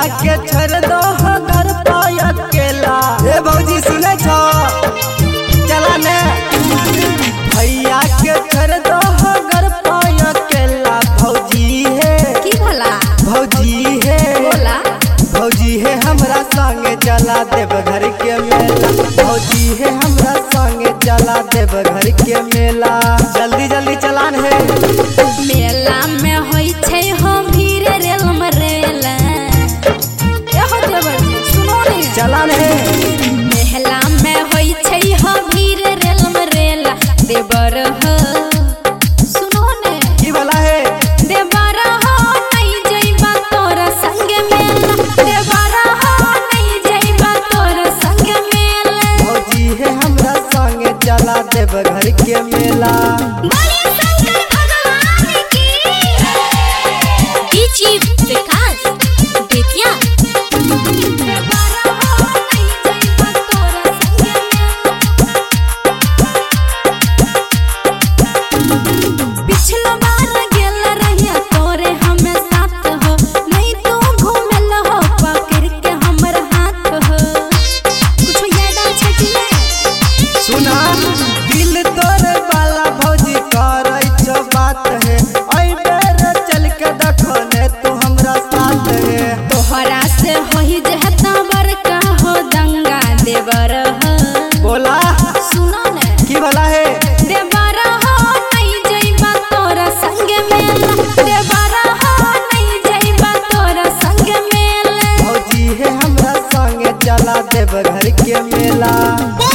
के छोड़ दो घर पर अकेला। ए भौजी सुने छो चला ने भैया के छोड़ दो घर पर अकेला। भौजी है की भला भौजी है बोला भौजी है हमरा संगे चला देव घर के मेला। भौजी है हमरा संगे चला देव घर के मेला। जल्दी जल्दी चलान है। मेला में होई छै हो भीड़ रेल मरेला। ए हो देवर जी सुनो ने चलान है। मेला में होई छै हो भीड़ रेल मरेला। देवर हो सुनो ने की भला है देवर हो नहीं जइबा तोर संग मेला। देवर हो नहीं जइबा तोर संग मेला। भौजी है हमरा संगे चला देव घर के मेला। बोले शंकर भगवान की चीफ विकास बेतिया। पिछला बार गेल रहिया तोरे हमें साथ हो। नहीं तू घूमल हो पकड़ के हमर हाथ हो। कुछ याद छै कि नहीं सुना दिल तोरे वाला भौजी करे छो बात है। आई बेर चल के देखो ने तू हमरा साथ है। तोहरा से होई जहता बरका हो दंगा। देवर हो बोला सुनो ने की भला है देवर हो नहीं जइबा तोर संग मेला। देवर हो नहीं जइबा तोर संग मेला। भौजी है हमरा संगे चला देव घर के मेला।